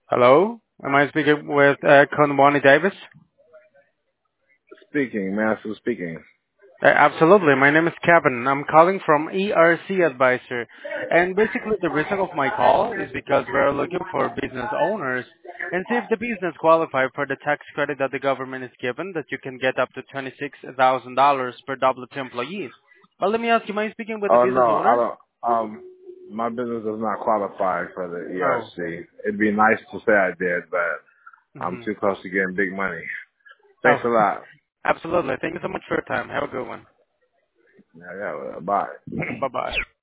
Hello, am I speaking with Konwani Davis? Speaking, Master speaking. Absolutely. My name is Kevin. I'm calling from ERC Advisor. And basically the reason of my call is because we're looking for business owners and see if the business qualify for the tax credit that the government is given that you can get up to $26,000 per W-2 employees. Well, let me ask you, am I speaking with a Oh business no, I owner? don't. My business does not qualify for the Oh. ERC. It'd be nice to say I did, but I'm hmm too close to getting big money. Oh, Thanks a lot. absolutely. Thank you so much for your time. Have a good one. Yeah, bye. Bye-bye.